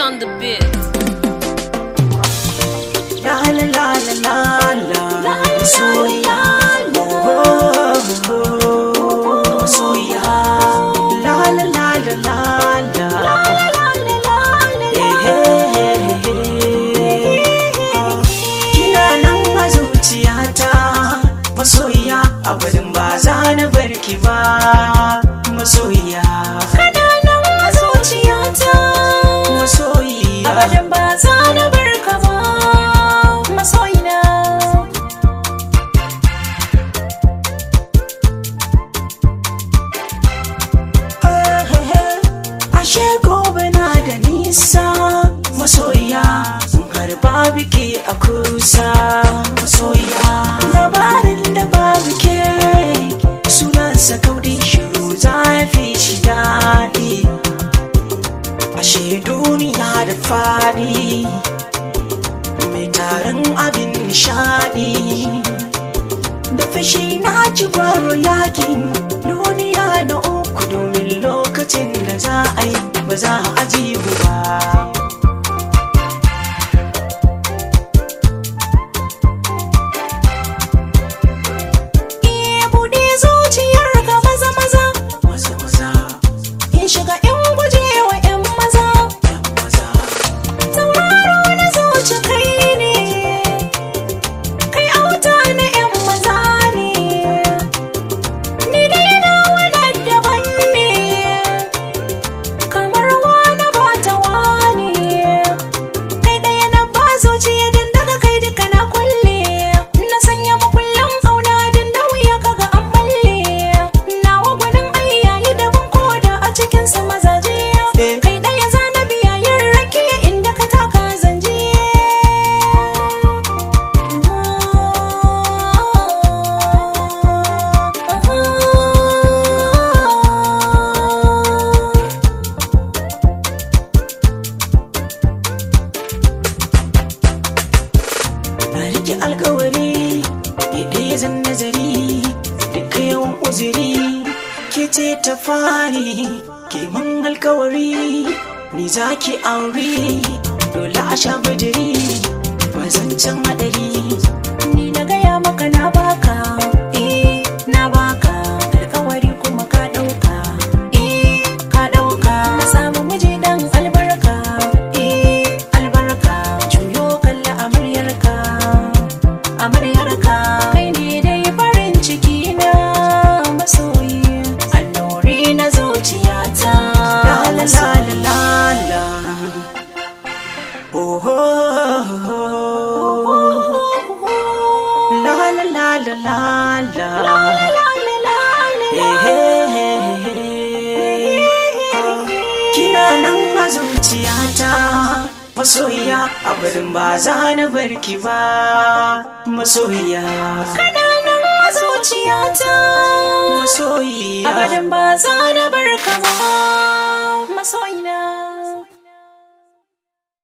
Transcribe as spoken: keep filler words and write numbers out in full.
on the beat. La la la la la la Masoyiya, Masoyiya. La la la la la la. Kina nan a zuciyata, masoyiya. Abadin ba za na barki ba, masoyiya. Kana nan a zuciyata, masoyiya. abadin ba za na barka ba, masoyina. Ashe gobe na da nisa, masoyiya. Har babu ke a kusa, masoyiya. Labarin da babu ke, sunansa kaudi shiru zafi shi daɗi. Ashe duniya da faɗi, mai taron abin nishaɗi. Da fashi na ci baro yakin duniya na uku, domin lokacin da za a yi ba za a aji ba. Iya buɗe zuciyarka maza maza, Maza maza, in shiga in guje wa 'yan maza. yan maza. Tauraro na zuci kai ne, kai auta na 'yan maza ne. Ni dai na wadar daban ne, kamar wani ba ta wani. Kai ɗaya na ba zuciya don daga kai duka na kulle. Na sanya makullin ƙauna don da wuya kaga an balle. Nawa gwanin ayyayi daban koda a cikinsa mazaje. Kai ɗaya za na biya yin rake inda ka taka zanje. Na rike alkawari, idan ya zan nazari, duka yawan uzuri, ke ce ta fari, ke man alkawari, ni za ki aure, dole a sha bidiri, ba zan can hadari. Ni na gaya maka na baka, eh na baka alkawari kuma ka ɗauka, eh ka ɗauka. Na samu miji dan albarka, eh albarka. Juyo kalli amaryarka, amaryarka. Kai ne dai farin ciki na masoyi, annuri na zuciyata. La la la la la la. Oh, oh, oh, oh. La la la la la la. Eh, eh, eh, eh. Kina nan a zuciyata, masoyiya. Abadin ba za na barki ba, masoyiya. Kana nan a zuciyata, Masoyiya. abadin ba za na barka ba, masoyina.